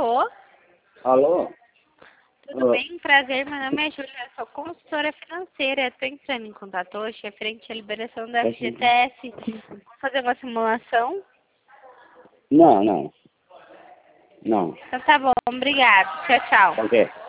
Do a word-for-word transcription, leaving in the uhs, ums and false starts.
Alô? Alô? Tudo bem? Prazer, meu nome é Júlia, sou consultora financeira. Estou entrando em contato hoje referente à liberação da F G T S. Vamos fazer uma simulação? Não, não. Não. Então tá bom, obrigado. Tchau, tchau. Ok.